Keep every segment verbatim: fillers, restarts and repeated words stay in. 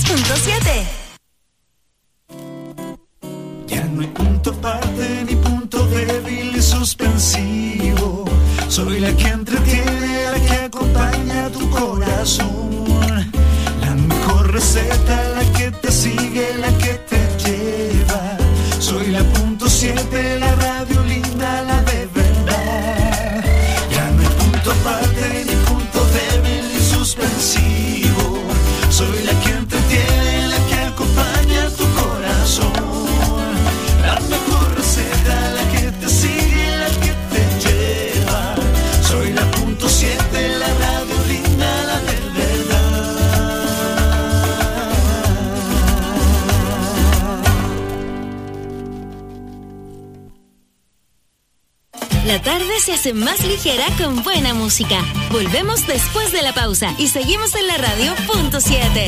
punto siete. Ya no hay punto aparte ni punto débil y suspensivo. Soy la que entretiene, la que acompaña tu corazón. La mejor receta, la que te sigue, la que te lleva. Soy la punto siete, la radio linda, la de verdad. Ya no hay punto aparte ni punto débil y suspensivo. Soy la que entretiene, la que acompaña tu corazón. La mejor receta, la que te sigue, la que te lleva. Soy la punto siete, la radio linda, la de verdad. La tarde se hace más ligera con buena música. Volvemos después de la pausa y seguimos en la radio punto siete.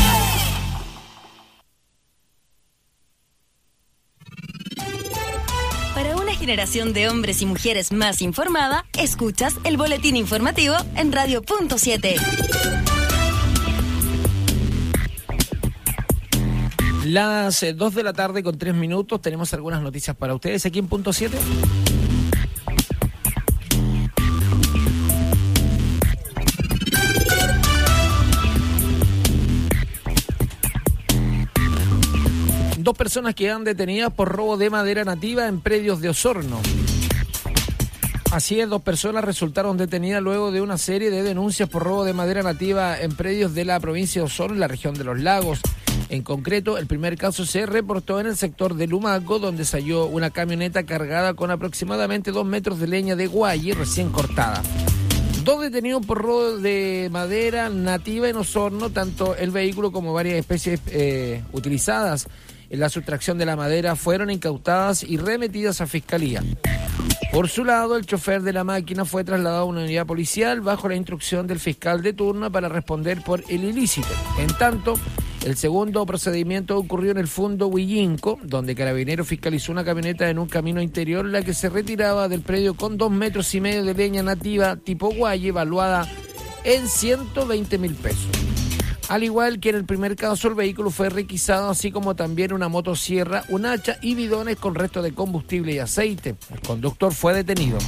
Para una generación de hombres y mujeres más informada, escuchas el boletín informativo en radio punto siete. Las eh, dos de la tarde con tres minutos, tenemos algunas noticias para ustedes aquí en punto siete. Dos personas quedan detenidas por robo de madera nativa en predios de Osorno. Así es, dos personas resultaron detenidas luego de una serie de denuncias por robo de madera nativa en predios de la provincia de Osorno, en la región de Los Lagos. En concreto, el primer caso se reportó en el sector de Lumaco, donde se halló una camioneta cargada con aproximadamente dos metros de leña de guayi recién cortada. Dos detenidos por robo de madera nativa en Osorno, tanto el vehículo como varias especies eh, utilizadas en la sustracción de la madera fueron incautadas y remitidas a Fiscalía. Por su lado, el chofer de la máquina fue trasladado a una unidad policial bajo la instrucción del fiscal de turno para responder por el ilícito. En tanto, el segundo procedimiento ocurrió en el Fundo Huillinco, donde Carabineros fiscalizó una camioneta en un camino interior, la que se retiraba del predio con dos metros y medio de leña nativa tipo guayi, evaluada en ciento veinte mil pesos. Al igual que en el primer caso, el vehículo fue requisado, así como también una motosierra, un hacha y bidones con restos de combustible y aceite. El conductor fue detenido.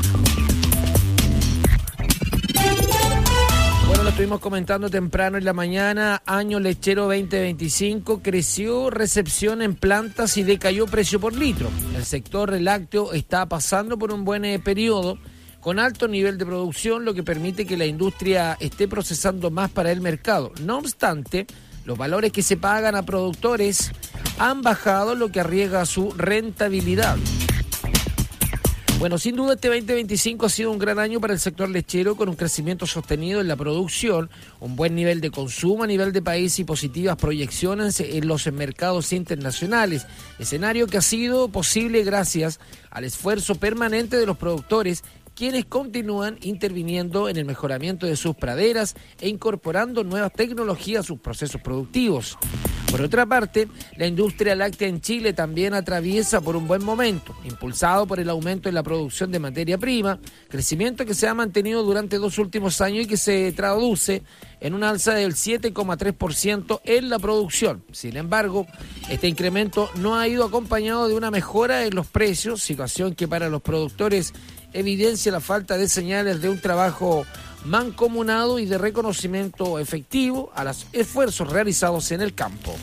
Bueno, lo estuvimos comentando temprano en la mañana. Año lechero veinte veinticinco, creció recepción en plantas y decayó precio por litro. El sector lácteo está pasando por un buen eh, periodo, con alto nivel de producción, lo que permite que la industria esté procesando más para el mercado. No obstante, los valores que se pagan a productores han bajado, lo que arriesga su rentabilidad. Bueno, sin duda este veinte veinticinco ha sido un gran año para el sector lechero, con un crecimiento sostenido en la producción, un buen nivel de consumo a nivel de país y positivas proyecciones en los mercados internacionales, escenario que ha sido posible gracias al esfuerzo permanente de los productores, quienes continúan interviniendo en el mejoramiento de sus praderas e incorporando nuevas tecnologías a sus procesos productivos. Por otra parte, la industria láctea en Chile también atraviesa por un buen momento, impulsado por el aumento en la producción de materia prima, crecimiento que se ha mantenido durante dos últimos años y que se traduce en un alza del siete coma tres por ciento en la producción. Sin embargo, este incremento no ha ido acompañado de una mejora en los precios, situación que para los productores evidencia la falta de señales de un trabajo mancomunado y de reconocimiento efectivo a los esfuerzos realizados en el campo.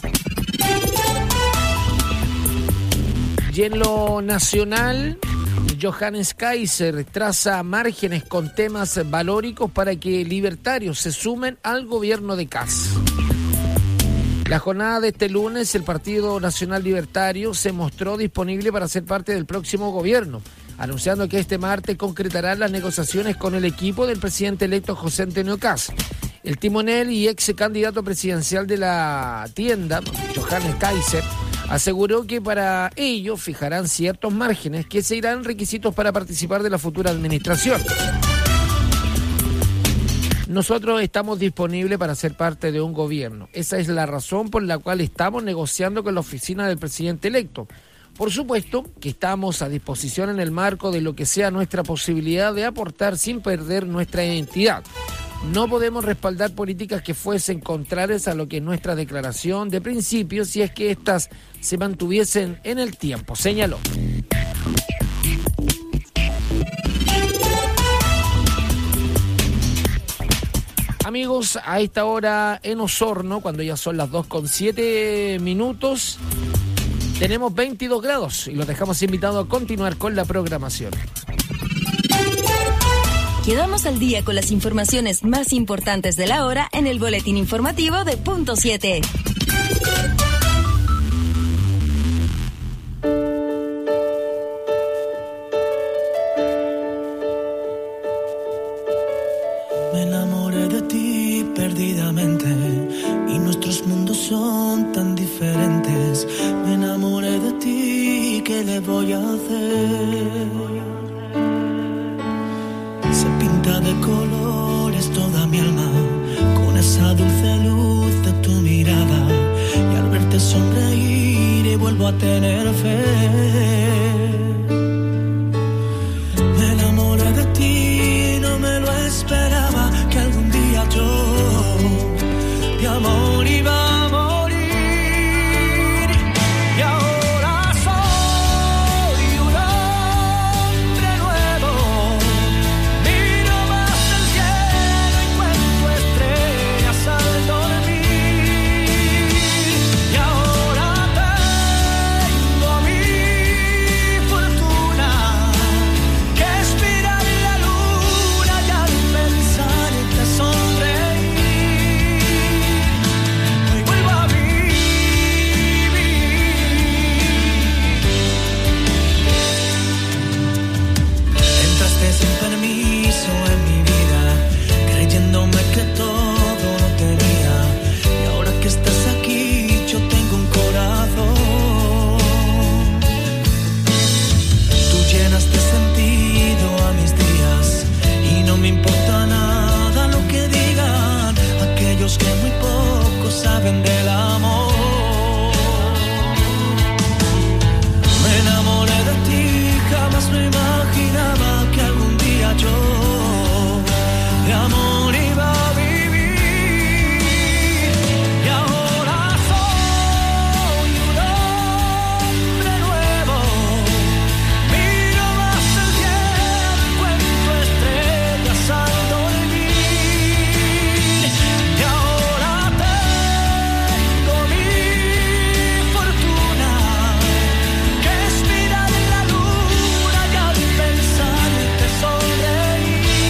Y en lo nacional, Johannes Kaiser traza márgenes con temas valóricos para que libertarios se sumen al gobierno de Kast. La jornada de este lunes, el Partido Nacional Libertario se mostró disponible para ser parte del próximo gobierno, anunciando que este martes concretará las negociaciones con el equipo del presidente electo José Antonio Kast. El timonel y ex candidato presidencial de la tienda, Johannes Kaiser, aseguró que para ello fijarán ciertos márgenes que serán requisitos para participar de la futura administración. Nosotros estamos disponibles para ser parte de un gobierno. Esa es la razón por la cual estamos negociando con la oficina del presidente electo. Por supuesto que estamos a disposición en el marco de lo que sea nuestra posibilidad de aportar sin perder nuestra identidad. No podemos respaldar políticas que fuesen contrarias a lo que es nuestra declaración de principios si es que éstas se mantuviesen en el tiempo, señaló. Amigos, a esta hora en Osorno, cuando ya son las dos con siete minutos, tenemos veintidós grados y los dejamos invitados a continuar con la programación. Quedamos al día con las informaciones más importantes de la hora en el boletín informativo de Punto siete. Me enamoré de ti perdidamente y nuestros mundos son tan diferentes. Me enamoré de ti, ¿qué le voy a hacer? Se pinta de colores toda mi alma con esa dulce luz de tu mirada, y al verte sonreír vuelvo a tener fe. Me enamoré de ti, no me lo esperaba, que algún día yo de amor iba a morir. Y ahora soy un hombre nuevo, miro más el cielo, encuentro estrellas al dormir. Y ahora tengo mi fortuna, que es mirar la luna y al pensarte sonreír. Hoy vuelvo a vivir. Entraste sin permiso en mi vida, creyéndome que todo lo tenía. Y ahora que estás aquí, yo tengo un corazón. Tú llenas de sentido a mis días y no me importa nada lo que digan aquellos que muy poco saben del amor. Me enamoré de ti, jamás me imaginaba que algún día yo de amor iba a vivir. Y ahora soy un hombre nuevo, miro más el cielo, encuentro estrellas al dormir. Y ahora tengo mi fortuna, que es mirar la luna y al pensarte sonreír.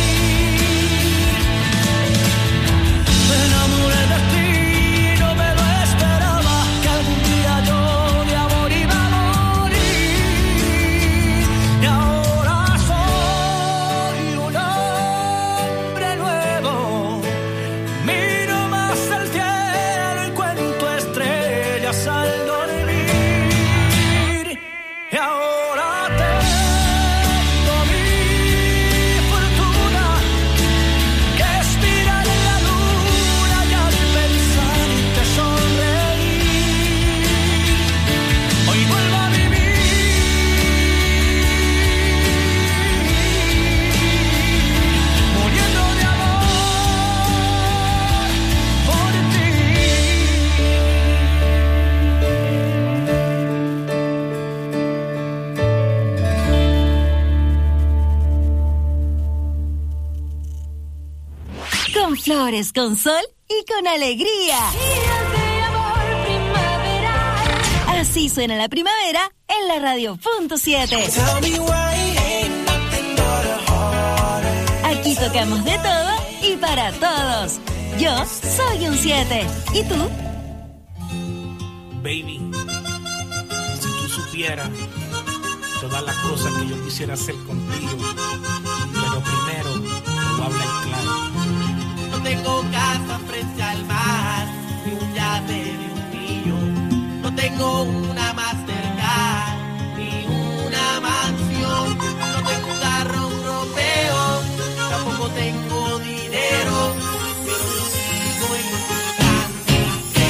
Me enamoré de ti, no me lo esperaba, que algún día yo de amor iba a morir. Y ahora soy un hombre nuevo, miro más el cielo, encuentro estrellas al dormir. Y ahora tengo mi fortuna, que es mirar la luna y al pensarte sonreír. Hoy vuelvo a vivir, muriendo de amor por ti. Con flores, con sol y con alegría. Así suena la primavera en la radio Punto siete. Aquí tocamos de todo y para todos. Yo soy un siete. ¿Y tú? Baby, si tú supieras todas las cosas que yo quisiera hacer contigo, pero primero te voy a hablar claro. No tengo casa frente al mar, ni un yate ni un millón. No tengo una Mastercard, ni una mansión. No tengo un carro europeo, tampoco tengo dinero, pero yo sigo intentando.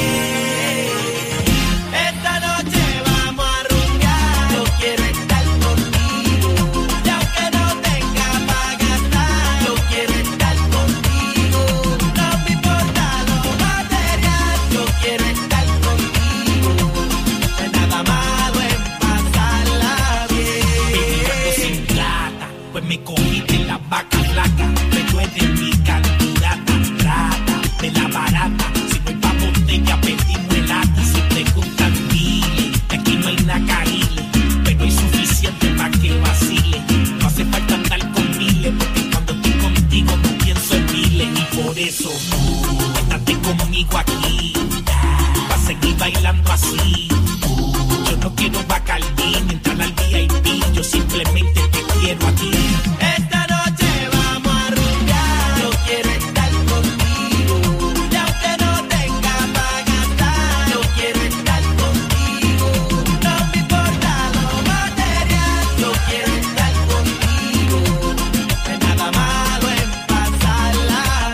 Esta noche vamos a rumbear, yo quiero estar contigo. Y aunque no tenga para gastar, yo quiero estar contigo. Me cogiste la vaca flaca, pero eres mi candidata. Trata de la barata, si no hay pa' botella pedimos el lata. Si preguntan dile, que aquí no hay nacarile, pero hay suficiente pa' que vacile. No hace falta andar con miles, porque cuando estoy contigo no pienso en miles. Y por eso tú, estate conmigo aquí, pa' seguir bailando así. Yo no quiero bacardín, entrar al V I P, yo simplemente te quiero a ti. Esta noche vamos a rumbear, yo quiero estar contigo. Y aunque no tenga pa' gastar, yo quiero estar contigo. No me importa lo material, yo quiero estar contigo. No hay nada malo en pasarla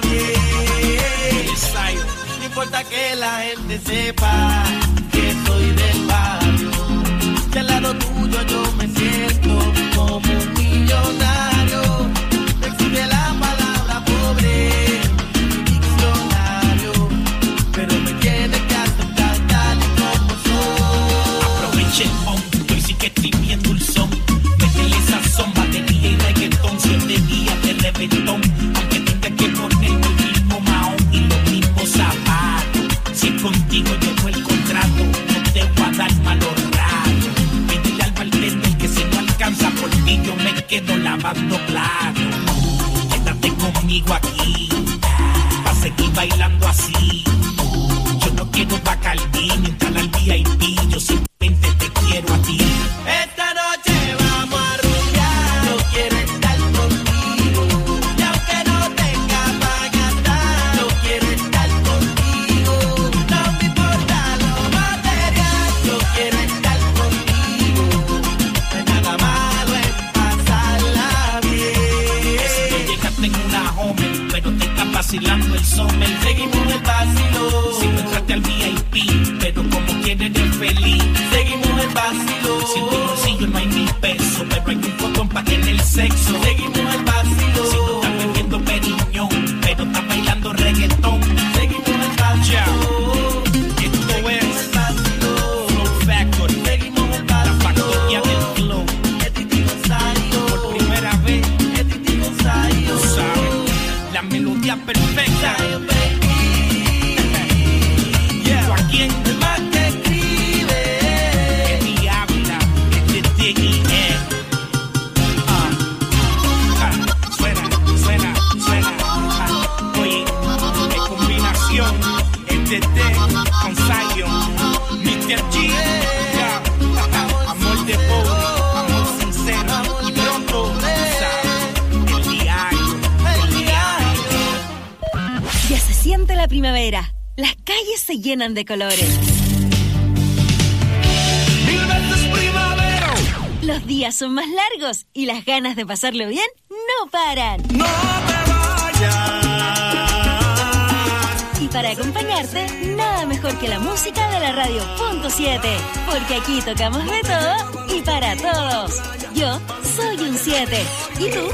bien. No importa que la gente sepa que soy del barrio, que al lado tuyo yo me siento como un millonario. No existe la palabra pobre en mi diccionario, pero me tienes que aceptar tal y como soy. Aproveche el momento y sí que estoy bien dulzón. Métele esa zomba de día y reggaetón, siete días de reventón. Aunque tenga que ponerme el mismo mahón y los mismos zapatos. Si es contigo llegó el contrato, no te voy a dar malos ratos. Pídele al bartender que si no alcanza por ti yo me quedo lavando platos. Quédate conmigo aquí, pa' seguir bailando así. Yo no quiero bacardín, entrar al V I P, yo simplemente te quiero a ti. Esta noche vamos a rumbear, yo quiero estar contigo. Y aunque no tenga pa' gastar, yo quiero estar contigo. No me importa lo material, yo quiero estar contigo. No hay nada malo en pasarla bien. Si no llegaste en una Homer, pero te está vacilando el summer. Seguimos el vacilo, Si no entraste al V I P, pero como quieres eres feliz. seguimos el vacilo. Si en tu bolsillo no hay mil pesos, pero hay un botón para tener sexo. Seguimos el vacilo. Si no estás bebiendo periñón, pero estás bailando reggaetón. Seguimos el vacilo. Esto es El vacilo. Flow Factory, Seguimos el la vacilo. factoría del flow. Es Titi Gonzalo. Por primera vez, Es Titi Gonzalo. tú sabes, la melodía perfecta. Zion, baby. Yeah. ¿Tú a quién? El más que escribe. Es mi Ávila, es de T I E. Ah, ah, suena, suena, suena. Ah, oye, qué combinación. Es de T con Zion, mister G. Yeah. Ah, amor de pobre, amor sincero. Y pronto, tú sabes, el diario, el diario. Ya se siente la primavera. Las calles se llenan de colores. Mil veces primavera. Los días son más largos y las ganas de pasarlo bien no paran. No te vayas. Y para acompañarte, nada mejor que la música de la radio punto siete. Porque aquí tocamos de todo y para todos. Yo soy un siete. ¿Y tú?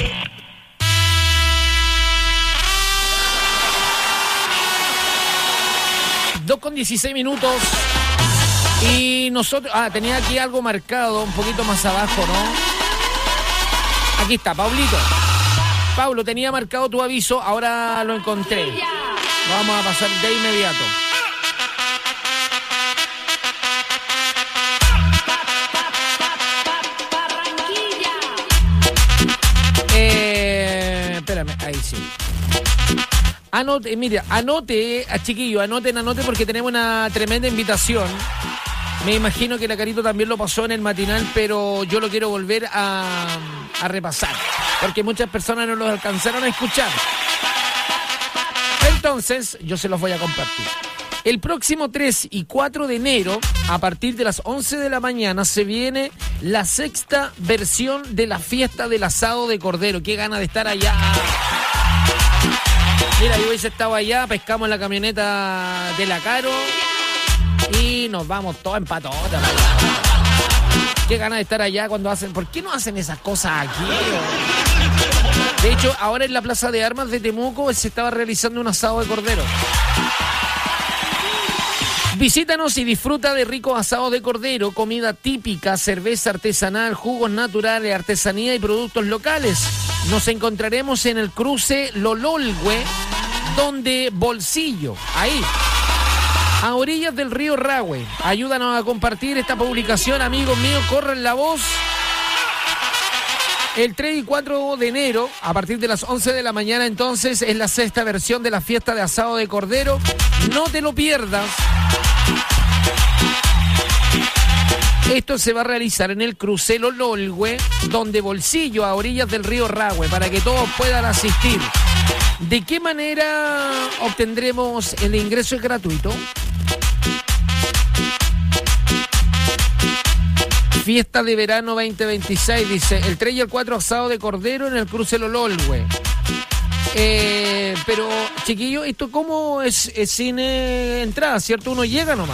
dos con dieciséis minutos. Y nosotros... Ah, tenía aquí algo marcado un poquito más abajo, ¿no? Aquí está, Paulito. Paulo, tenía marcado tu aviso, ahora lo encontré. Vamos a pasar de inmediato. Eh, espérame, ahí sí. Anote, mira, anote, a chiquillo, anoten, anote porque tenemos una tremenda invitación. Me imagino que la Carito también lo pasó en el matinal, pero yo lo quiero volver a, a repasar, porque muchas personas no lo alcanzaron a escuchar. Entonces, yo se los voy a compartir. El próximo tres y cuatro de enero, a partir de las once de la mañana, se viene la sexta versión de la fiesta del asado de cordero. Qué gana de estar allá. Mira, yo hubiese estado allá, pescamos en la camioneta de la Caro y nos vamos todos en patota. Qué ganas de estar allá cuando hacen... ¿Por qué no hacen esas cosas aquí? De hecho, ahora en la Plaza de Armas de Temuco se estaba realizando un asado de cordero. Visítanos y disfruta de ricos asados de cordero, comida típica, cerveza artesanal, jugos naturales, artesanía y productos locales. Nos encontraremos en el cruce Lololgüe, donde Bolsillo, ahí, a orillas del río Rahue. Ayúdanos a compartir esta publicación, amigos míos, corran la voz. El tres y cuatro de enero, a partir de las once de la mañana, entonces, es la sexta versión de la fiesta de asado de cordero. No te lo pierdas. Esto se va a realizar en el cruce Lololgüe, donde Bolsillo, a orillas del río Rahue, para que todos puedan asistir. ¿De qué manera obtendremos el ingreso gratuito? Fiesta de verano veinte veintiséis, dice, el tres y el cuatro asado de cordero en el cruce Lololgüe. Eh, pero, chiquillo, ¿esto cómo es, es sin eh, entrada, cierto? Uno llega nomás.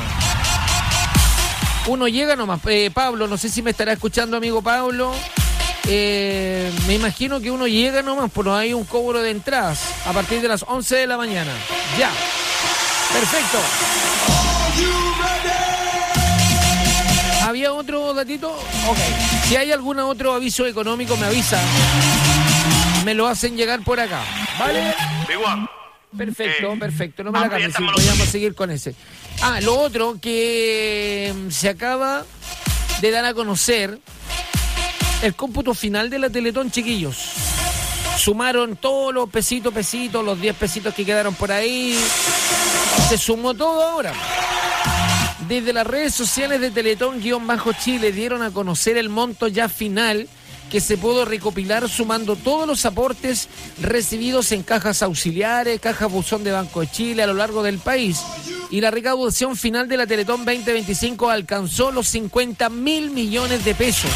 Uno llega nomás. Eh, Pablo, no sé si me estará escuchando, amigo Pablo. Eh, me imagino que uno llega nomás, pero hay un cobro de entradas a partir de las once de la mañana. Ya. Perfecto. ¿Había otro datito? Ok. Si hay algún otro aviso económico, me avisa. Me lo hacen llegar por acá. ¿Vale? Perfecto, eh, perfecto. No me la cambies. Si podríamos seguir con ese. Ah, lo otro que se acaba de dar a conocer, el cómputo final de la Teletón, chiquillos. Sumaron todos los pesitos, pesitos, los diez pesitos que quedaron por ahí. Se sumó todo ahora. Desde las redes sociales de Teletón-Chile dieron a conocer el monto ya final que se pudo recopilar sumando todos los aportes recibidos en cajas auxiliares, cajas buzón de Banco de Chile a lo largo del país. Y la recaudación final de la Teletón veinte veinticinco alcanzó los cincuenta mil millones de pesos.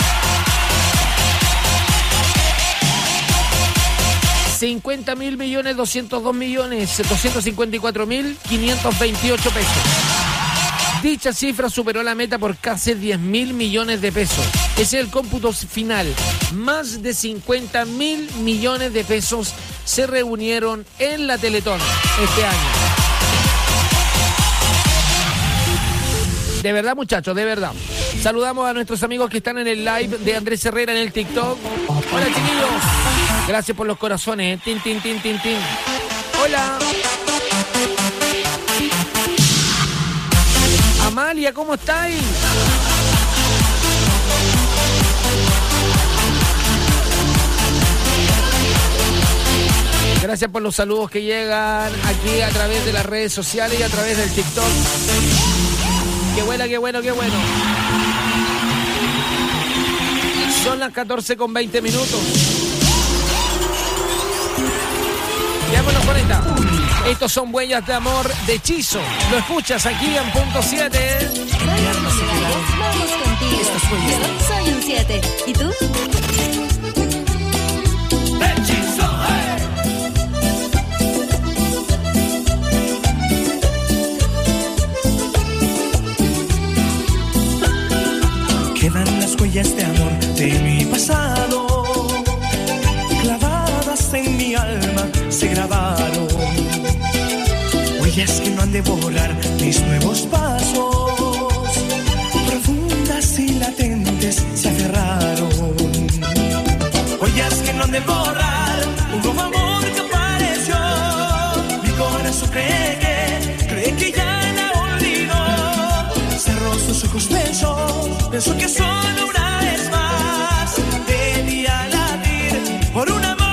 cincuenta mil millones, doscientos dos millones, doscientos cincuenta y cuatro mil, quinientos veintiocho pesos. Dicha cifra superó la meta por casi diez mil millones de pesos. Ese es el cómputo final. Más de cincuenta mil millones de pesos se reunieron en la Teletón este año. De verdad, muchachos, de verdad. Saludamos a nuestros amigos que están en el live de Andrés Herrera en el TikTok. Hola, chiquillos. Gracias por los corazones. Tin, tin, tin, tin, tin. Hola. Amalia, ¿cómo estáis? Gracias por los saludos que llegan aquí a través de las redes sociales y a través del TikTok. Qué bueno, qué bueno, qué bueno. Son las catorce con veinte minutos. Quedémonos con esta. Estos son Huellas de Amor de Hechizo. Lo escuchas aquí en Punto siete. Vamos contigo. Yo soy un siete. ¿Y tú? Quedan las huellas de amor de mi pasado, clavadas en mi alma se grabaron. Huellas que no han de borrar mis nuevos pasos, profundas y latentes se aferraron. Huellas que no han de borrar un nuevo amor que apareció. Mi corazón cree que, cree que ya la olvidó. Cerró sus ojos, pensó, pensó que solo una vez más debía latir por un amor.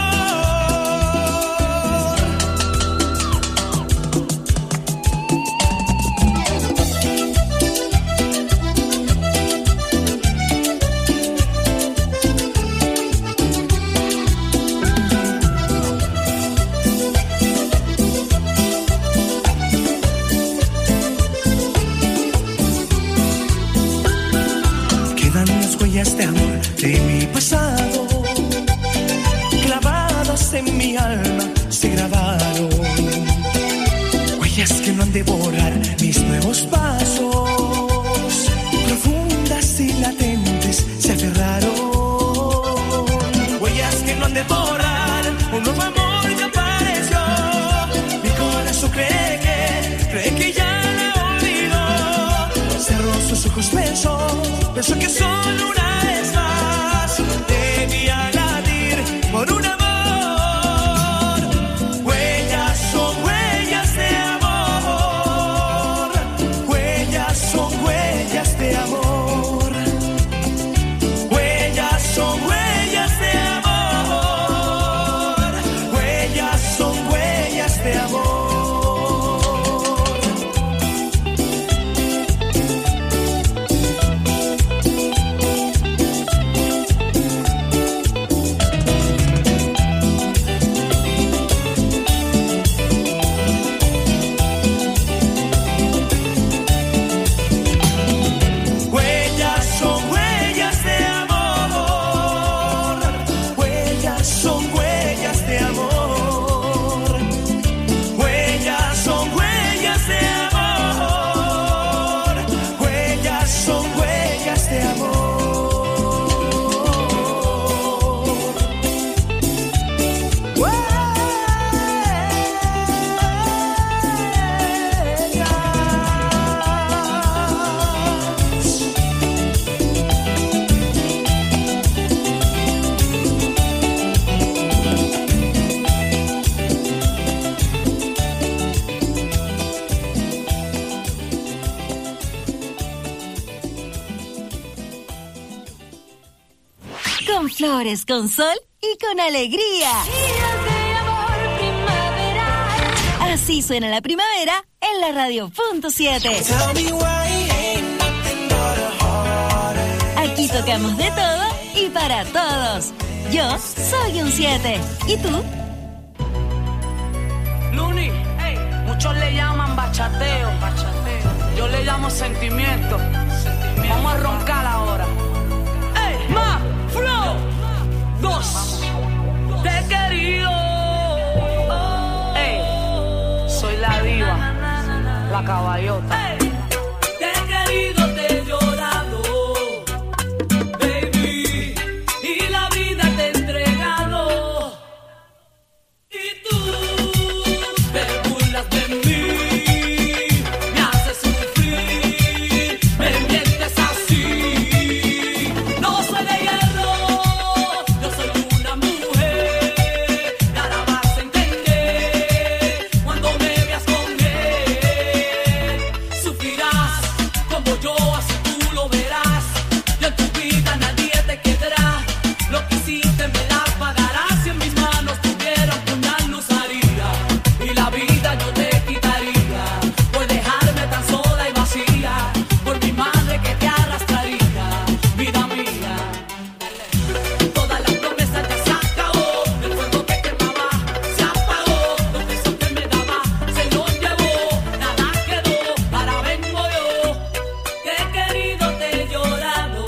De amor de mi pasado, clavadas en mi alma se grabaron. Huellas que no han de borrar mis nuevos pasos, profundas y latentes se aferraron. Huellas que no han de borrar un nuevo amor que apareció. Mi corazón cree que, cree que ya la olvidó. Pienso que solo una vez más debía latir por un amor. Huellas son huellas de amor. Huellas son huellas de amor. Huellas son huellas de amor. Huellas son huellas de amor. Huellas son huellas de amor. Huellas son huellas de amor. Huellas son huellas de amor. Huellas son huellas de amor. Con flores, con sol y con alegría. Así suena la primavera en la radio punto siete. Aquí tocamos de todo y para todos. Yo soy un siete. ¿Y tú? Luni, hey, muchos le llaman bachateo, bachateo. Yo le llamo sentimiento. sentimiento. Vamos a roncar ahora. Hey, ma, flow, dos, te he querido. Hey, soy la diva, la caballota. Hey, te he querido, te he llorado, baby, y la vida te he entregado. Y tú te burlas de mí, me haces sufrir, me mientes así. No soy de hierro, yo soy una mujer, nada vas a entender cuando me veas con él. Sufrirás como yo, así tú lo verás. Y en tu vida nadie te quedará. Lo que hiciste me la pagarás. Si en mis manos tuviera un puñal lo usaría. Y la vida yo te quitaría por dejarme tan sola y vacía. Por mi madre que te arrastraría, vida mía. Todas las promesas ya se acabó. El fuego que quemaba se apagó. Los besos que me daba se los llevó. Nada quedó, ahora vengo yo. Te he querido, te he llorado,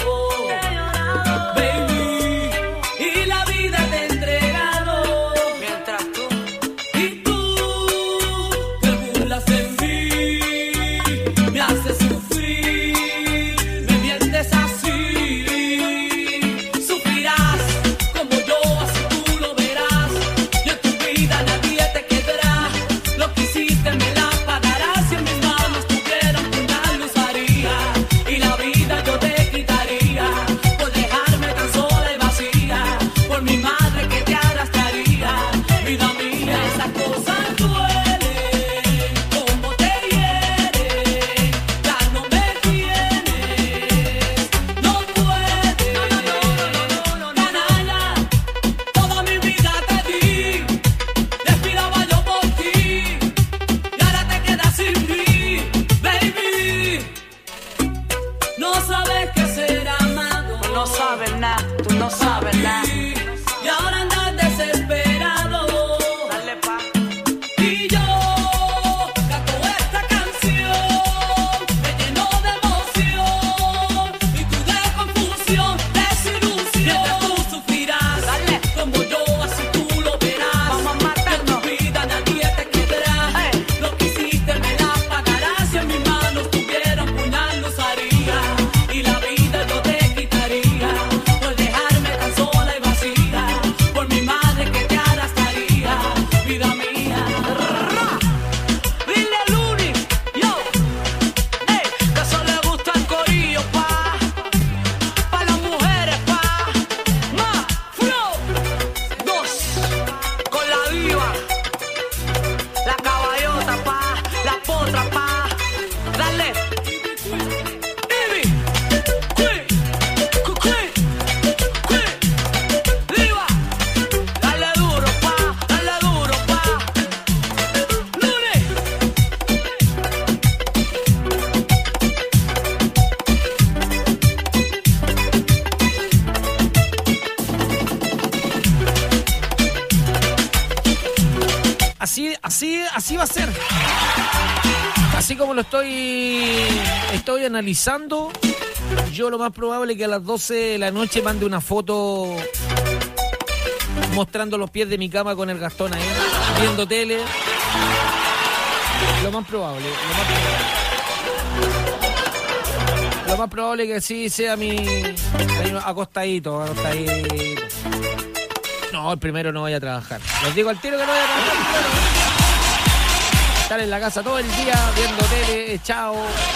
baby, y la vida te he entregado. Mientras tú, y tú te burlas de mí, me haces sufrir, me mientes así. Sufrirás como yo, así tú lo verás. Y en tu vida nadie te quedará. Lo que hiciste me la pagarás. Si en mis manos tuviera un puñal lo usaría. Y la vida yo te quitaría por dejarme tan sola y vacía. Por mi madre que te arrastraría, vida mía. Esas cosas duelen, como te hieren. Ya no me tienes, no puedes. Canalla, toda mi vida te di. Respiraba yo por ti y ahora te quedas sin mí, baby. No sabes qué ser amado. Tú no sabes nada, tú no sabes nada. Y ahora andas desesperado. Dale pa. Y yo canto esta canción, me lleno de emoción. Y tú de confusión, desilusión. Mientras tú sufrirás, dale, como yo, así tú lo verás. Vamos a matarnos. En tu vida nadie te quedará. Lo que hiciste me la pagarás. Si en mis manos tuviera un puñal lo usaría. Y la vida yo te quitaría por dejarme tan sola y vacía. Por mi madre que te arrastraría, vida mía. Dile a Luni, yo, ey, que eso le gusta el corillo, pa. así, así va a ser. Así como lo estoy, estoy analizando, yo lo más probable es que a las doce de la noche mande una foto mostrando los pies de mi cama con el Gastón ahí, viendo tele. Lo más probable, lo más probable. Lo más probable es que sí sea mi acostadito, acostadito. No, el primero no voy a trabajar. Les digo al tiro que no voy a trabajar primero. Estar en la casa todo el día viendo tele, chao.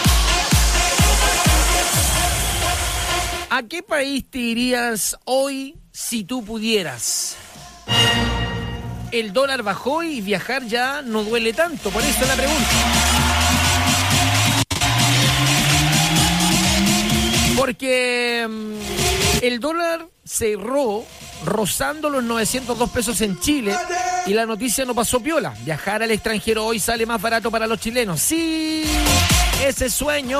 ¿A qué país te irías hoy si tú pudieras? El dólar bajó y viajar ya no duele tanto, por eso la pregunta. Porque um, el dólar cerró rozando los novecientos dos pesos en Chile y la noticia no pasó piola. Viajar al extranjero hoy sale más barato para los chilenos. Sí, ese sueño,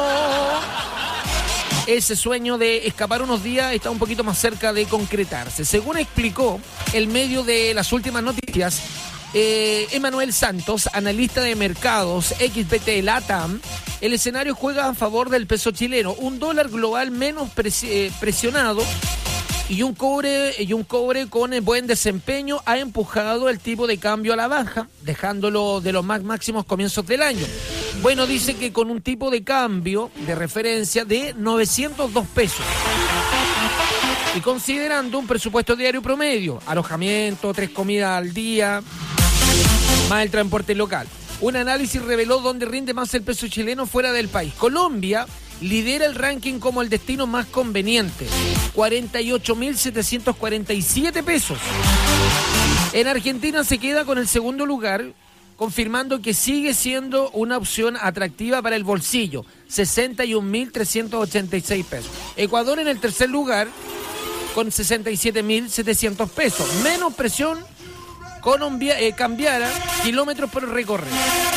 ese sueño de escapar unos días está un poquito más cerca de concretarse. Según explicó el medio de las últimas noticias, eh, Emanuel Santos, analista de mercados X B T LATAM, el escenario juega a favor del peso chileno, un dólar global menos pres- eh, presionado y un cobre y un cobre con buen desempeño ha empujado el tipo de cambio a la baja, dejándolo de los más máximos comienzos del año. Bueno, dice que con un tipo de cambio de referencia de novecientos dos pesos y considerando un presupuesto diario promedio, alojamiento, tres comidas al día, más el transporte local. Un análisis reveló dónde rinde más el peso chileno fuera del país. Colombia lidera el ranking como el destino más conveniente, cuarenta y ocho mil setecientos cuarenta y siete pesos. En Argentina se queda con el segundo lugar, confirmando que sigue siendo una opción atractiva para el bolsillo, sesenta y un mil trescientos ochenta y seis pesos. Ecuador en el tercer lugar, con sesenta y siete mil setecientos pesos. Menos presión Colombia, eh, cambiara kilómetros por recorrer.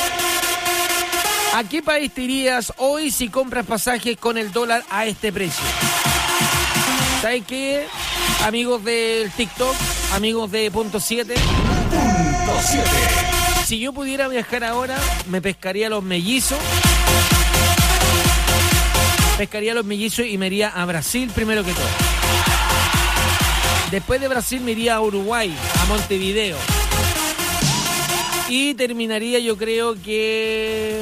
¿A qué país te irías hoy si compras pasajes con el dólar a este precio? ¿Sabes qué? Amigos del TikTok, amigos de Punto siete. Punto siete. Si yo pudiera viajar ahora, me pescaría los mellizos. Pescaría los mellizos y me iría a Brasil primero que todo. Después de Brasil me iría a Uruguay, a Montevideo. Y terminaría, yo creo que...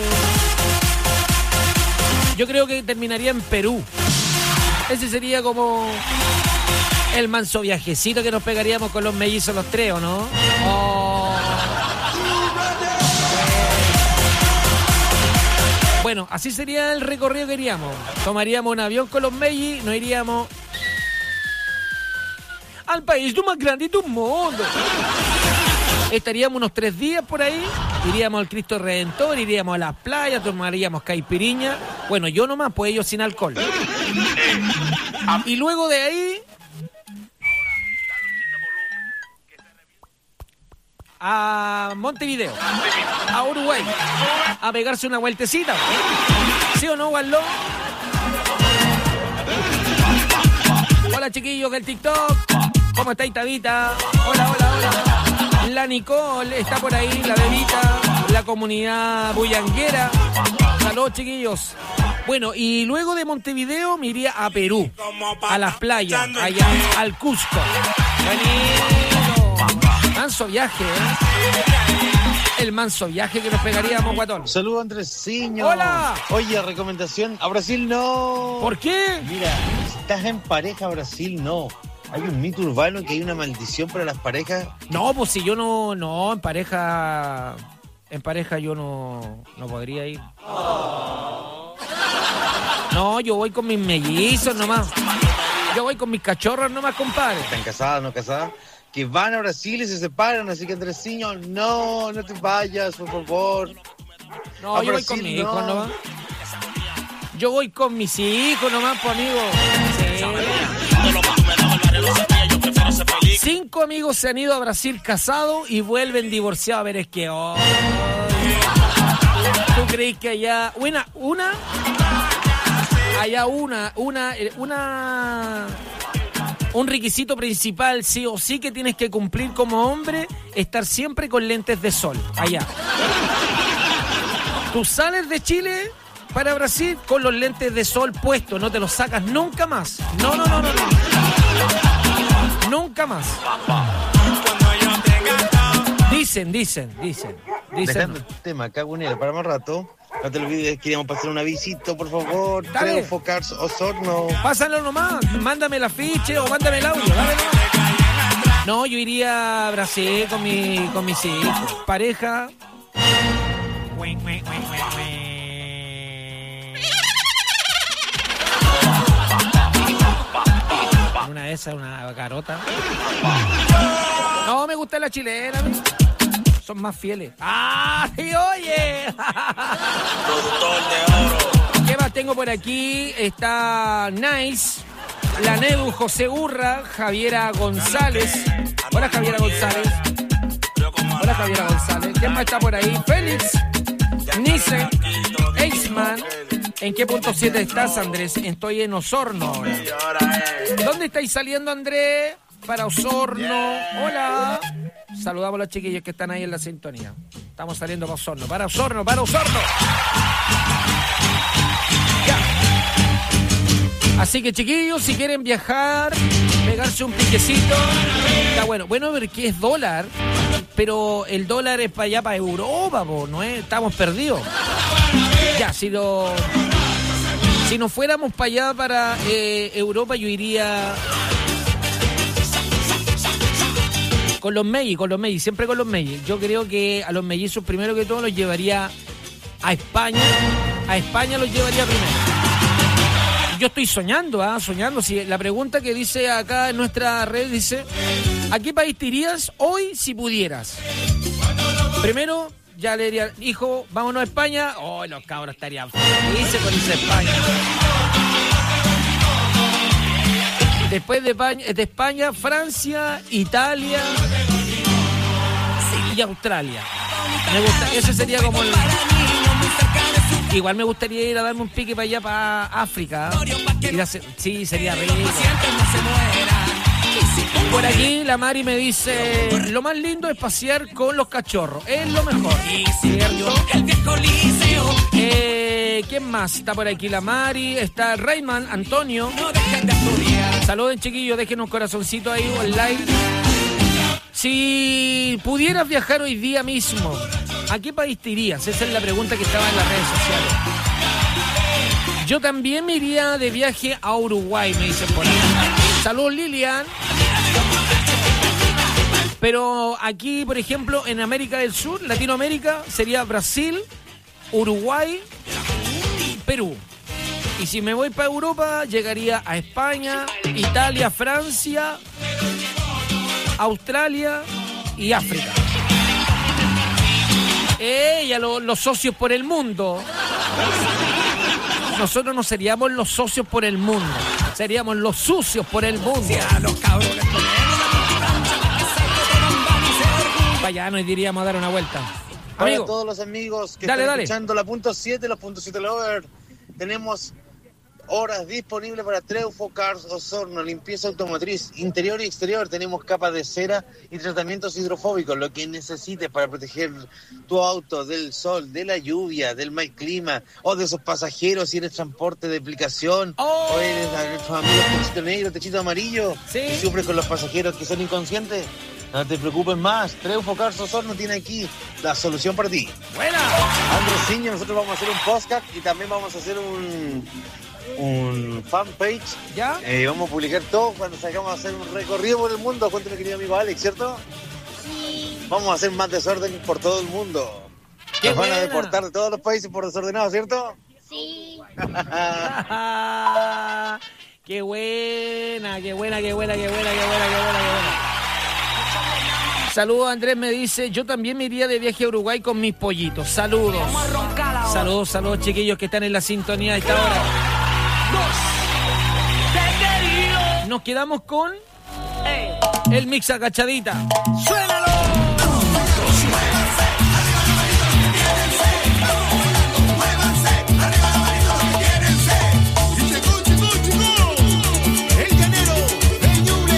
Yo creo que terminaría en Perú. Ese sería como el manso viajecito que nos pegaríamos con los mellizos los tres, ¿o no? Oh. Bueno, así sería el recorrido que iríamos. Tomaríamos un avión con los mellizos, nos iríamos al país tú más grande del mundo. Estaríamos unos tres días por ahí, iríamos al Cristo Redentor, iríamos a las playas, tomaríamos caipiriña. Bueno, yo nomás, pues ellos sin alcohol. Y luego de ahí a Montevideo, a Uruguay, a pegarse una vueltecita. ¿Sí o no, Wallo? Hola, chiquillos del TikTok. ¿Cómo estáis, Tabita? Hola, hola, hola. La Nicole está por ahí, la Bebita, la comunidad bullanguera. Saludos, chiquillos. Bueno, y luego de Montevideo me iría a Perú, a las playas, allá, al Cusco. Bonito. Manso viaje, ¿eh? El manso viaje que nos pegaríamos, guatón. Saludos, Andresiño. ¡Hola! Oye, recomendación, a Brasil no. ¿Por qué? Mira, si estás en pareja, Brasil no. Hay un mito urbano que hay una maldición para las parejas. No, pues si yo no, no, en pareja, en pareja yo no, no podría ir. Oh. No, yo voy con mis mellizos nomás. Yo voy con mis cachorros nomás, compadre. ¿Están casadas, no casadas? Que van a Brasil y se separan, así que Andresiño, no, no te vayas, por favor. No, a yo Brasil, voy con mis no. hijos nomás. Yo voy con mis hijos nomás, pues, amigo. Sí. Cinco amigos se han ido a Brasil casados y vuelven divorciados. A ver, es que... Oh, ¿tú crees que allá... Una, una... Allá una, una, una... Un requisito principal, sí o sí, que tienes que cumplir como hombre, estar siempre con lentes de sol. Allá. Tú sales de Chile para Brasil con los lentes de sol puestos, no te los sacas nunca más. No, no, no, no, no. Nunca más. Dicen, dicen, dicen. dicen. Dejando el tema, cagunera, para más rato. No te olvides, queríamos pasar una visita, por favor. Dale. Creo Focar Osorno. Pásalo nomás, mándame el afiche o mándame el audio. Dale nomás. No, yo iría a Brasil con, mi, con mis hijos. Pareja. Una de esas, una garota. No, me gusta la chilena. Son más fieles. ¡Ah, sí, oye! Productor de oro. ¿Qué más tengo por aquí? Está Nice, la Nedu, José Urra, Javiera González. Hola, Javiera González. Hola, Javiera González. ¿Quién más está por ahí? Félix, Nice, Aceman. ¿En qué punto siete estás, Andrés? Estoy en Osorno ahora. ¿Dónde estáis saliendo, Andrés? Para Osorno. Hola. Saludamos a los chiquillos que están ahí en la sintonía. Estamos saliendo para Osorno. Para Osorno, para Osorno. Ya. Así que, chiquillos, si quieren viajar, pegarse un piquecito, está bueno. Bueno, porque es dólar, pero el dólar es para allá, para Europa, po, ¿no es? Estamos perdidos. Ya, si lo... Si nos fuéramos para allá, para eh, Europa, yo iría... Con los mellizos, con los mellizos, siempre con los mellizos. Yo creo que a los mellizos primero que todo los llevaría a España. A España los llevaría primero. Yo estoy soñando, ¿ah? Soñando. Si la pregunta que dice acá en nuestra red dice: ¿a qué país te irías hoy si pudieras? Primero, ya le diría, hijo, vámonos a España. Oh, los cabros estarían felices con irse a España. Después de España, de España, Francia, Italia y Australia. Me gusta, ese sería como el... Igual me gustaría ir a darme un pique para allá, para África. Ir a hacer... Sí, sería rico. Por aquí la Mari me dice: lo más lindo es pasear con los cachorros. Es lo mejor. ¿Cierto? Eh, ¿Quién más? Está por aquí la Mari. Está Rayman Antonio. Saluden, chiquillos, dejen un corazoncito ahí online. Si pudieras viajar hoy día mismo, ¿a qué país te irías? Esa es la pregunta que estaba en las redes sociales. Yo también me iría de viaje a Uruguay, me dicen por ahí. Saludos, Lilian. Pero aquí, por ejemplo, en América del Sur, Latinoamérica, sería Brasil, Uruguay, Perú. Y si me voy para Europa, llegaría a España, Italia, Francia, Australia y África. Ella, lo, los socios por el mundo. Nosotros no seríamos los socios por el mundo, seríamos los sucios por el mundo. Los cabrones. Vaya, nos diríamos a dar una vuelta. Para Amigo, todos los amigos que dale, están dale. escuchando la punto siete, los punto siete Lover, tenemos horas disponibles para Treuffo Cars Osorno, limpieza automotriz, interior y exterior. Tenemos capas de cera y tratamientos hidrofóbicos, lo que necesites para proteger tu auto del sol, de la lluvia, del mal clima, o de esos pasajeros si eres transporte de aplicación, oh. o eres de nuestros amigos techito negro, techito amarillo, sí. y sufres con los pasajeros que son inconscientes. No te preocupes más, Treuffo Cars Osorno tiene aquí la solución para ti. ¡Buena! Andresiño, nosotros vamos a hacer un podcast y también vamos a hacer un, un fanpage. ¿Ya? Eh, vamos a publicar todo cuando salgamos a hacer un recorrido por el mundo. Cuéntame, querido amigo Alex, ¿cierto? Sí. Vamos a hacer más desorden por todo el mundo. ¡Qué Nos van a buena! deportar de todos los países por desordenados, ¿cierto? Sí. ¡Qué buena, qué buena, qué buena, qué buena, qué buena, qué buena, qué buena! Saludos, Andrés me dice: yo también me iría de viaje a Uruguay con mis pollitos. Saludos. Saludos, saludos, chiquillos que están en la sintonía a esta hora. Nos quedamos con el mix agachadita. ¡Suénalo! El llanero, el ñuble.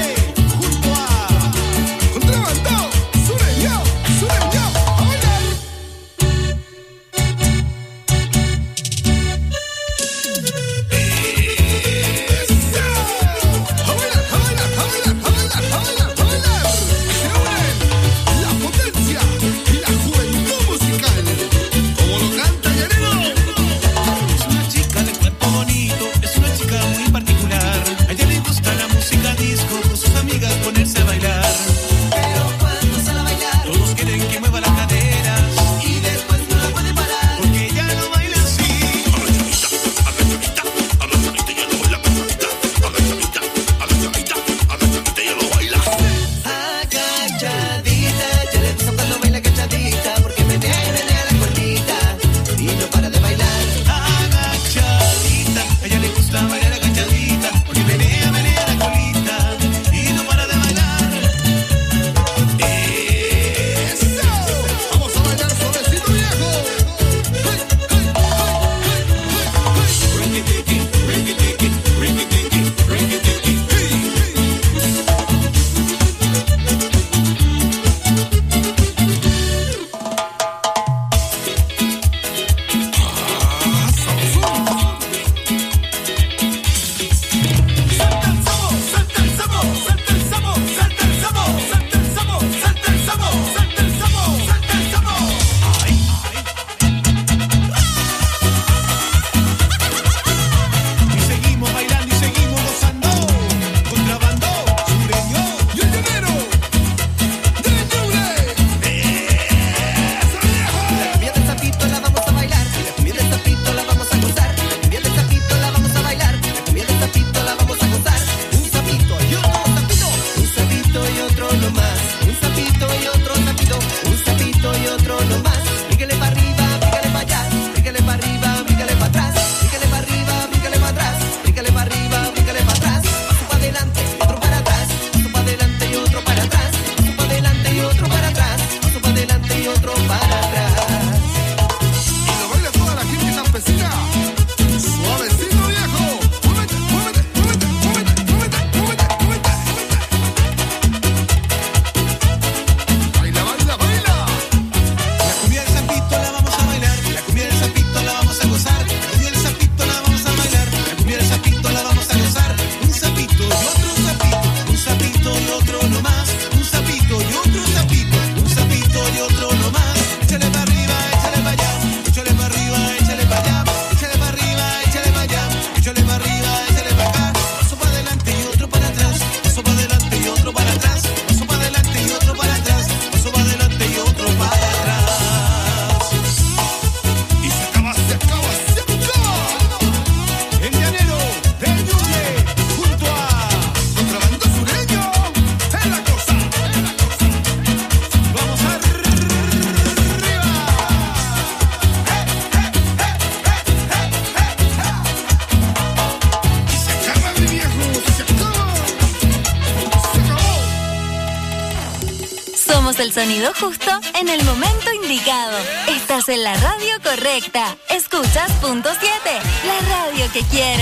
ponemos el sonido justo en el momento indicado. Estás en la radio correcta. Escuchas Punto siete, la radio que quiero.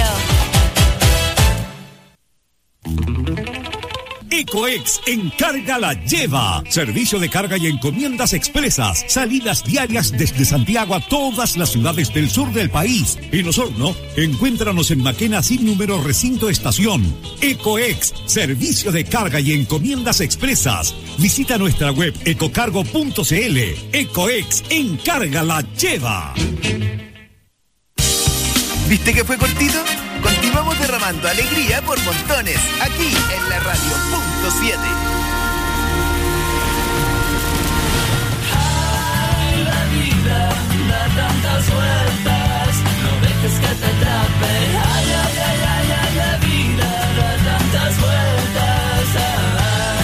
Ecoex Encarga la Lleva. Servicio de carga y encomiendas expresas. Salidas diarias desde Santiago a todas las ciudades del sur del país. En Osorno, encuéntranos en Maquena sin número recinto estación. Ecoex, servicio de carga y encomiendas expresas. Visita nuestra web ecocargo punto cl. Ecoex Encarga la Lleva. ¿Viste que fue cortito? Continuamos derramando alegría por montones, aquí en la radio Punto siete. Ay, la vida da tantas vueltas, no dejes que te atrape. Ay, ay, ay, ay, ay, la vida da tantas vueltas. Ay.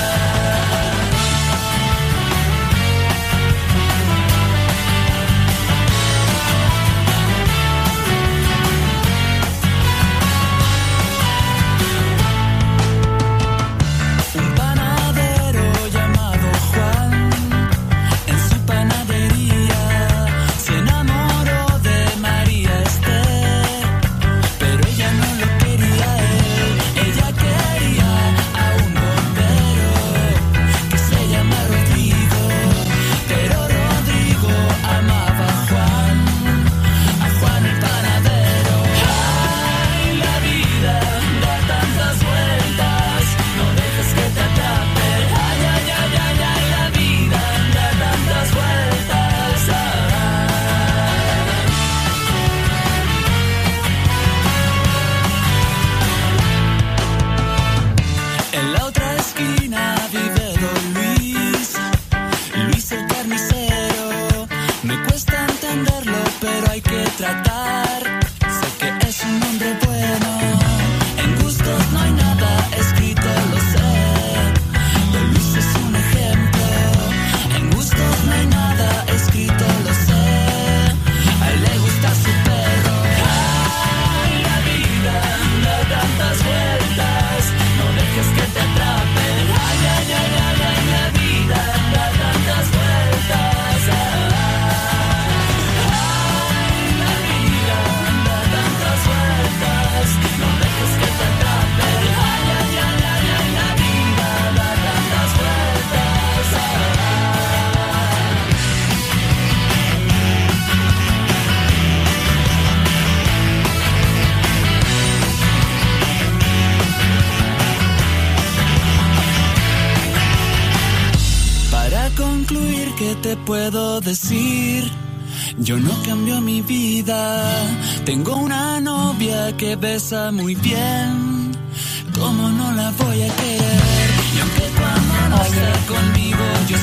Puedo decir, yo no cambio mi vida. Tengo una novia que besa muy bien. ¿Cómo no la voy a querer? Y aunque cuando no esté conmigo, yo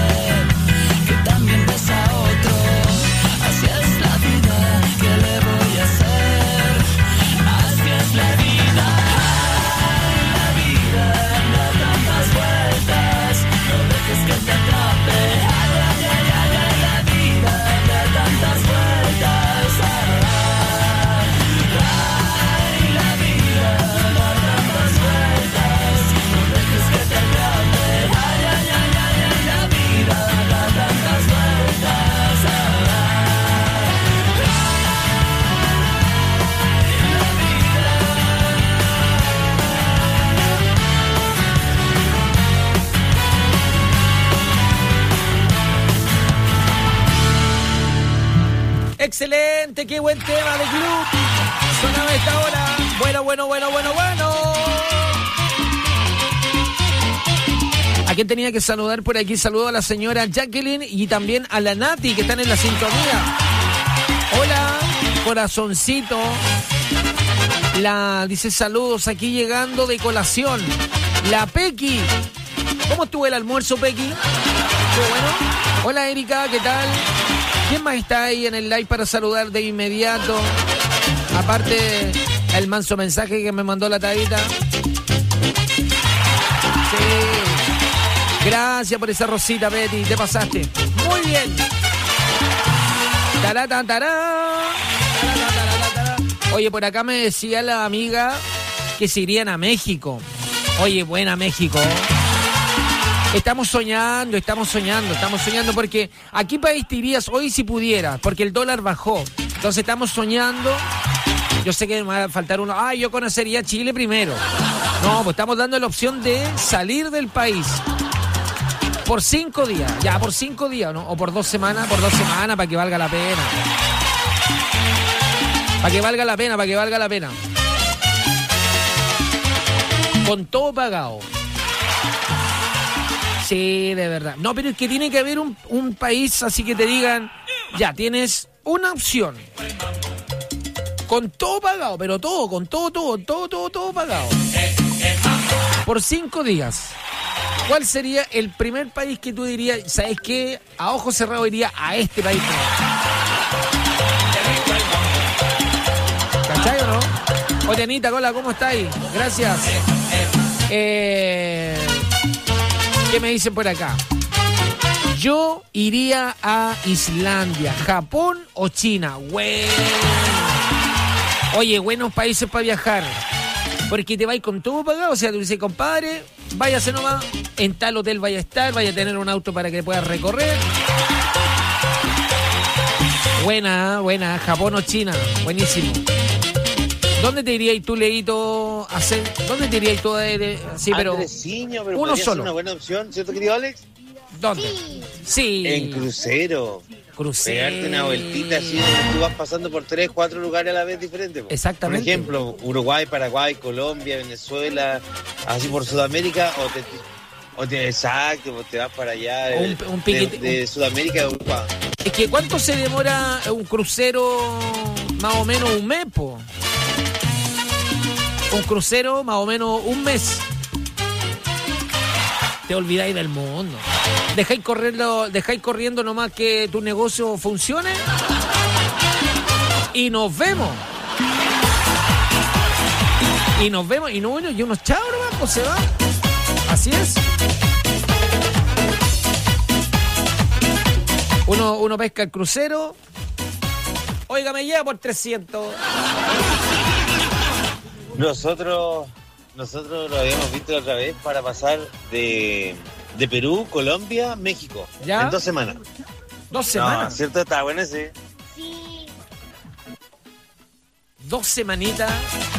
sé que también besa a otro. Así es la vida, ¿qué le voy a hacer? Así es la vida. Ay, la vida da tantas vueltas, no dejes que te atrape. Excelente, qué buen tema de club. Sonaba esta hora. Bueno, bueno, bueno, bueno, bueno. ¿A quién tenía que saludar por aquí? Saludo a la señora Jacqueline y también a la Nati que están en la sintonía. Hola, corazoncito. La dice saludos aquí llegando de colación. La Pequi. ¿Cómo estuvo el almuerzo, Pequi? ¿Estuvo bueno? Hola, Erika, ¿qué tal? ¿Quién más está ahí en el live para saludar de inmediato? Aparte, el manso mensaje que me mandó la Tabita. Sí. Gracias por esa rosita, Betty. Te pasaste. Muy bien. Tará, tará, tará. Oye, por acá me decía la amiga que se irían a México. Oye, buena México. Estamos soñando, estamos soñando, estamos soñando porque ¿a qué país te irías hoy si pudieras? Porque el dólar bajó. Entonces estamos soñando. Yo sé que me va a faltar uno. Ah, yo conocería Chile primero. No, pues estamos dando la opción de salir del país. Por cinco días. Ya, por cinco días, ¿no? O por dos semanas, por dos semanas para que valga la pena. Para que valga la pena, para que valga la pena. Con todo pagado. Sí, de verdad. No, pero es que tiene que haber un, un país así que te digan, ya, tienes una opción. Con todo pagado, pero todo, con todo, todo, todo, todo, todo pagado. Por cinco días. ¿Cuál sería el primer país que tú dirías, sabes qué? A ojo cerrado iría a este país. ¿Cachai o no? Oye, Anita, hola, ¿cómo estáis? Gracias. Eh, ¿Qué me dicen por acá? Yo iría a Islandia, Japón o China. Bueno. Oye, buenos países para viajar. Porque te vais con todo pagado. O sea, tú dices, compadre, váyase nomás. En tal hotel vaya a estar, vaya a tener un auto para que puedas recorrer. Buena, buena. Japón o China. Buenísimo. ¿Dónde te irías tú, Leito, a hacer? ¿Dónde te irías tú? De, de, sí, pero, Andresiño, pero uno solo. Ser una buena opción, ¿cierto, querido Alex? ¿Dónde? Sí. En crucero. Crucero. Pegarte una vueltita así, donde tú vas pasando por tres, cuatro lugares a la vez diferentes. Po. Exactamente. Por ejemplo, Uruguay, Paraguay, Colombia, Venezuela, así por Sudamérica, o te, o te exacto, o te vas para allá de, un, un piquete, de, de Sudamérica, de Uruguay. Es que ¿cuánto se demora un crucero? Más o menos un mes, po. Un crucero más o menos un mes. Te olvidáis del mundo. Dejáis corriendo, dejáis corriendo nomás que tu negocio funcione. Y nos vemos. Y nos vemos. Y no, bueno, y unos chavos nomás, pues se va. Así es. Uno, uno pesca el crucero. Oiga, me lleva por trescientos. Nosotros, nosotros lo habíamos visto la otra vez para pasar de, de Perú, Colombia, México. ¿Ya? En dos semanas. ¿Dos semanas? No, ¿cierto? Está bueno ese. Sí. Dos semanitas.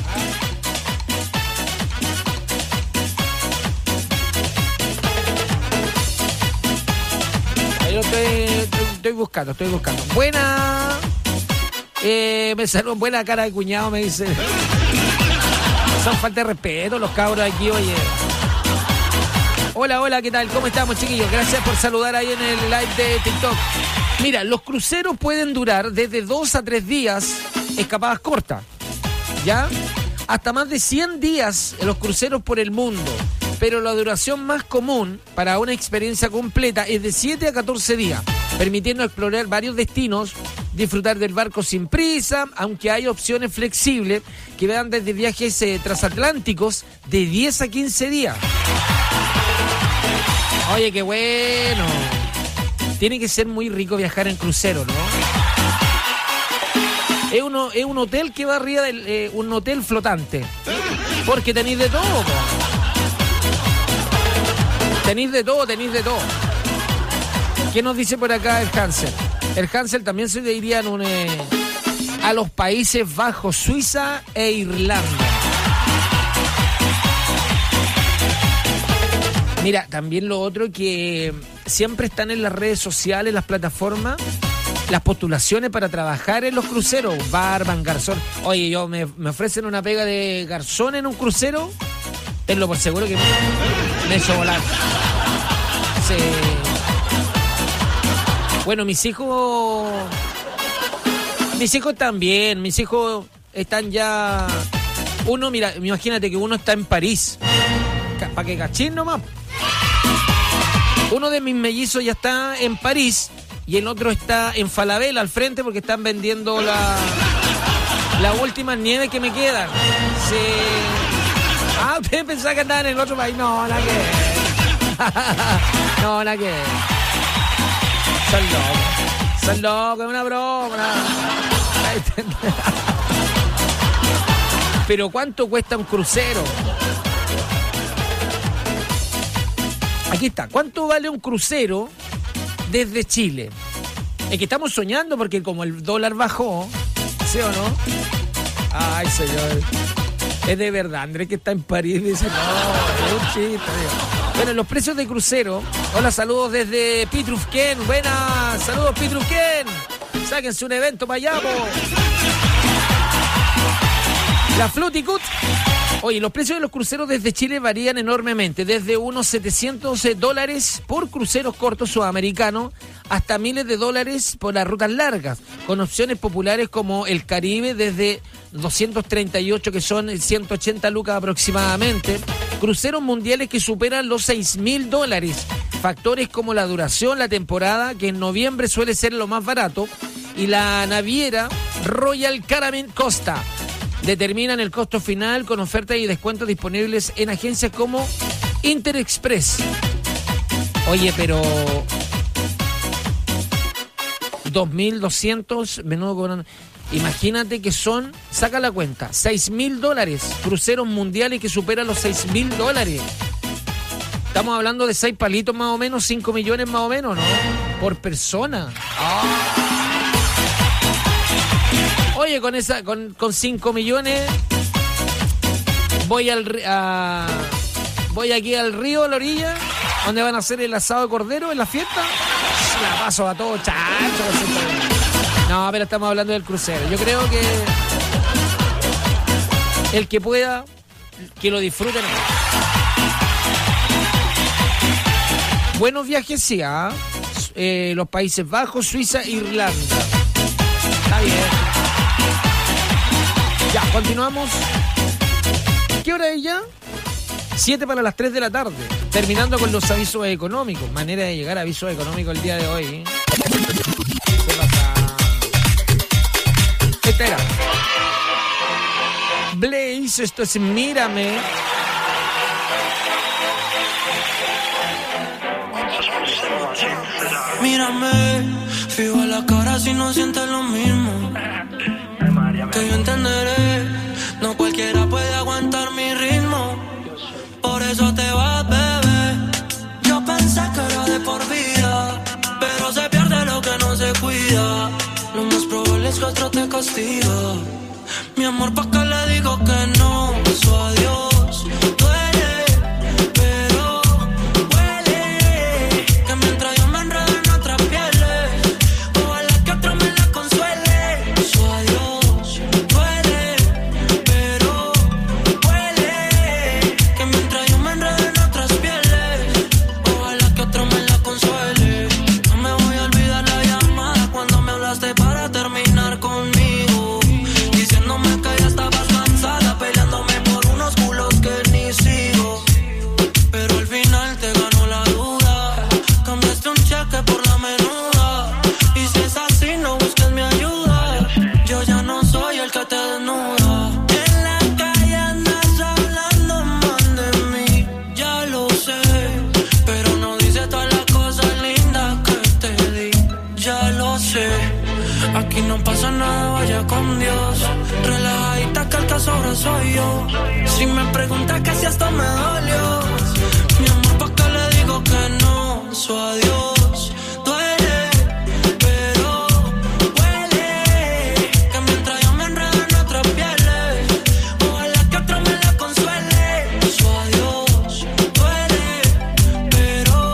Ahí lo estoy, estoy, estoy buscando, estoy buscando. Buena. Eh, me salió buena cara de cuñado, me dice. Son falta de respeto los cabros aquí, oye. Hola, hola, ¿qué tal? ¿Cómo estamos, chiquillos? Gracias por saludar ahí en el live de TikTok. Mira, los cruceros pueden durar desde dos a tres días, escapadas cortas, ¿ya? Hasta más de cien días en los cruceros por el mundo. Pero la duración más común para una experiencia completa es de siete a catorce días, permitiendo explorar varios destinos, disfrutar del barco sin prisa, aunque hay opciones flexibles que van desde viajes eh, transatlánticos de diez a quince días. Oye, qué bueno. Tiene que ser muy rico viajar en crucero, ¿no? Es, uno, es un hotel que va arriba del... Eh, un hotel flotante. Porque tenéis de todo, po. Tenéis de todo, tenéis de todo. ¿Qué nos dice por acá el Hansel? El Hansel también se iría en un, eh, a los Países Bajos, Suiza e Irlanda. Mira, también lo otro que siempre están en las redes sociales, las plataformas, las postulaciones para trabajar en los cruceros, barman, garzón. Oye, yo me, me ofrecen una pega de garzón en un crucero, tenlo por seguro que me, me echo volar. Sí. Bueno, mis hijos, mis hijos también, mis hijos están ya, uno, mira, imagínate que uno está en París, para que cachín nomás. Uno de mis mellizos ya está en París y el otro está en Falabella al frente porque están vendiendo la las últimas nieves que me quedan. Sí. Ah, ustedes pensaban que andaban en el otro país. No, la que. No, la que. Son locos. Son locos, es una broma. Pero ¿cuánto cuesta un crucero? Aquí está. ¿Cuánto vale un crucero desde Chile? Es que estamos soñando porque como el dólar bajó, ¿sí o no? Ay, señor. Es de verdad, Andrés, que está en París. Dice, no, es un chiste. Dios. Bueno, los precios de crucero. Hola, saludos desde Pitrufquén. Buenas, saludos Pitrufquén. Sáquense un evento para allá, po. La Fluticut. Oye, los precios de los cruceros desde Chile varían enormemente, desde unos setecientos dólares por cruceros cortos sudamericanos hasta miles de dólares por las rutas largas, con opciones populares como el Caribe desde doscientos treinta y ocho, que son ciento ochenta lucas aproximadamente, cruceros mundiales que superan los seis mil dólares, factores como la duración, la temporada, que en noviembre suele ser lo más barato, y la naviera Royal Caribbean Costa. Determinan el costo final con ofertas y descuentos disponibles en agencias como Interexpress. Oye, pero dos mil doscientos, menudo cobrando. Imagínate que son, saca la cuenta, seis mil dólares, cruceros mundiales que superan los seis mil dólares. Estamos hablando de seis palitos más o menos, cinco millones más o menos, ¿no? Por persona. ¡Ah! Oye, con esa, con, con cinco millones voy al a, voy aquí al río, a la orilla, donde van a hacer el asado de cordero en la fiesta. La paso a todos, chacho. No, pero estamos hablando del crucero. Yo creo que el que pueda, que lo disfruten. Buenos viajes, sí, ¿ah? Eh, los Países Bajos, Suiza, Irlanda. Está bien. Ya, continuamos. ¿Qué hora es ya? siete para las tres de la tarde. Terminando con los avisos económicos. Manera de llegar a avisos económicos el día de hoy. ¿eh? ¿Qué pasa? Esta era Blaze, esto es Mírame. Mírame, fijo a la cara si no sientes lo mismo. Que yo entenderé, no cualquiera puede aguantar mi ritmo. Por eso te vas, bebé. Yo pensé que era de por vida, pero se pierde lo que no se cuida. Lo más probable es que otro te castiga. Mi amor, ¿pa' qué le digo que no? Eso a Dios duele, pero huele. Que mientras yo me enredo en otras pieles, ojalá que otro me la consuele. Eso a Dios duele, pero huele. Que mientras yo me enredo en otras pieles, ojalá que otro me la consuele. No me voy a olvidar la llamada cuando me hablaste para terminar conmigo, diciéndome que ya estabas cansada, peleándome por unos culos que ni sigo. Pero al final te ganó la duda, cambiaste un cheque por la menuda. Y si es así, no busques mi ayuda, yo ya no soy el que te desnuda. En la calle andas hablando mal de mí, ya lo sé, pero no dices todas las cosas lindas que te di, ya lo sé. Aquí no pasa nada, vaya con Dios. Relajadita que el caso ahora soy yo. Si me preguntas que si esto me dolió, mi amor, ¿pa' qué le digo que no? Eso a Dios duele, pero huele. Que mientras yo me enredo en otras pieles, ojalá que otro me la consuele. Eso a Dios duele, pero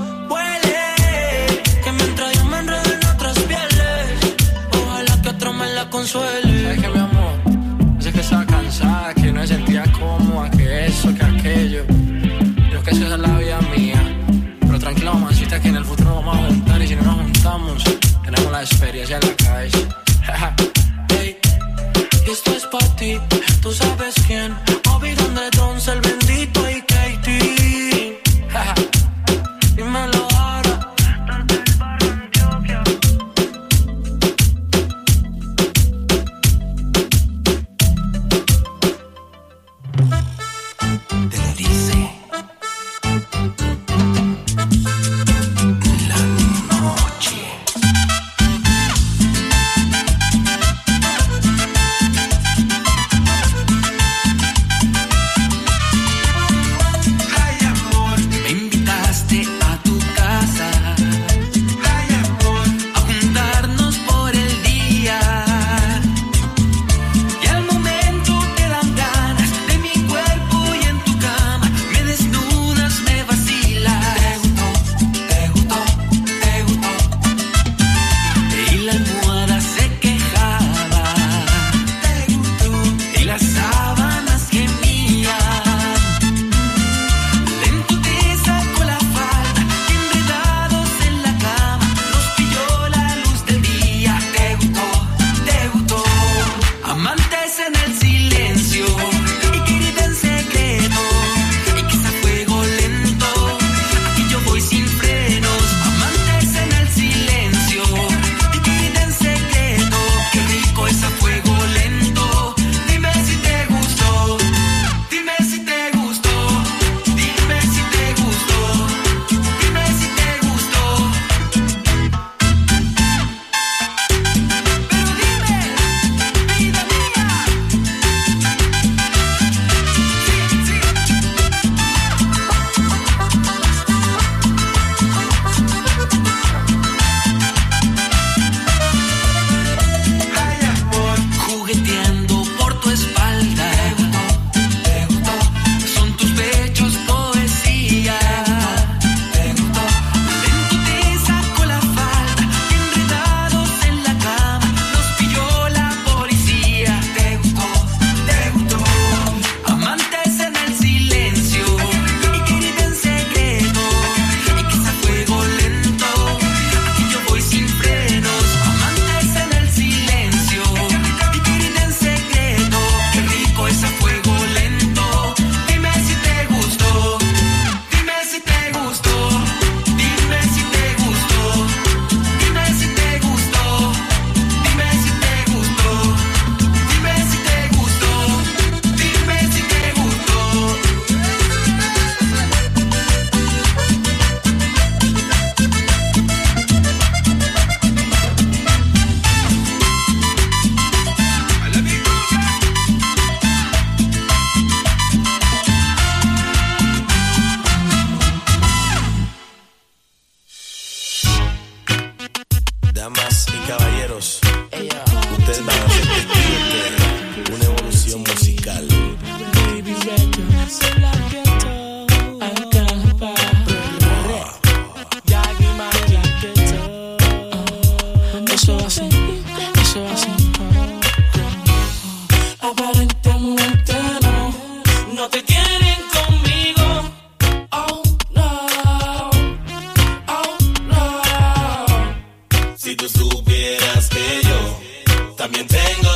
huele. Que mientras yo me enredo en otras pieles, ojalá que otro me la consuele. ¿Sabes qué, mi amor? Sé que estaba cansada, que no me sentía cómoda, que eso, que aquello. Yo que eso es la vida mía. Pero tranquila, mamacita, que en el futuro vamos a juntar. Y si no nos juntamos, tenemos la experiencia en la calle. Hey, y esto es pa' ti, tú sabes quién. Obi donde Jones, el bendito y Katie. Dímelo ahora. Te lo dice la noche. También tengo